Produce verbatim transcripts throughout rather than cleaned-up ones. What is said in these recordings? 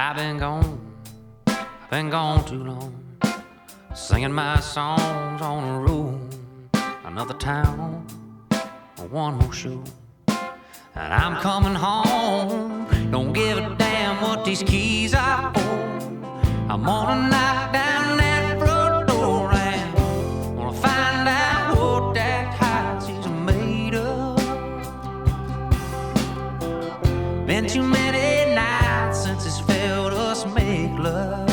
I've been gone, been gone too long, singing my songs on the road. Another town, one more show, and I'm coming home. Don't give a damn what these keys I hold. I'm gonna knock down that front door and gonna find out what that house is made of. Been too many nights since it's felt us make love.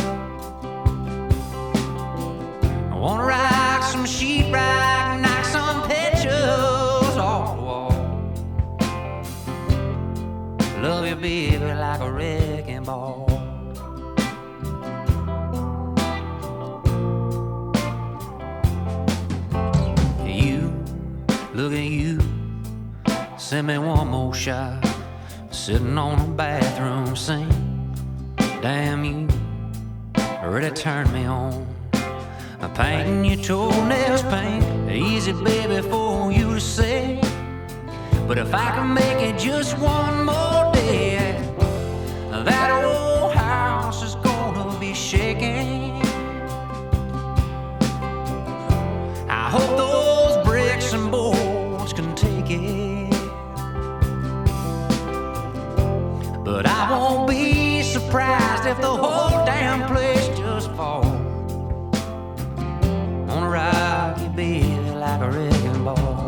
I wanna rock some sheetrock, knock some pictures off the wall. Love you, baby, like a wrecking ball. You, look at you, send me one more shot, sitting on the bathroom sink. Damn, you really turned me on. I'm painting your toenails pink, easy, baby, for you to say. But if I can make it just one more day, that old house is gonna be shaking. I hope those bricks and boards can take it, but I won't be surprised if the whole damn place just falls. Wanna rock you, baby, like a wrecking ball.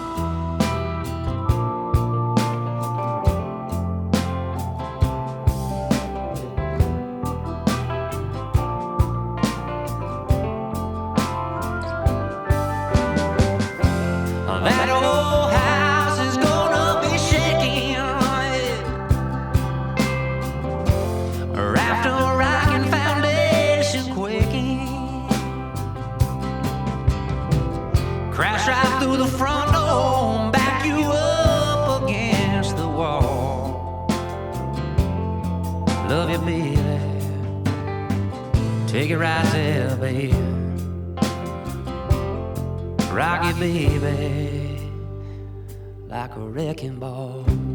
That old house is gonna be shaking after a rocking foundation quaking. Crash right through the front door and back you up against the wall. Love you, baby, take it right there, baby. Rock you, baby, like a wrecking ball.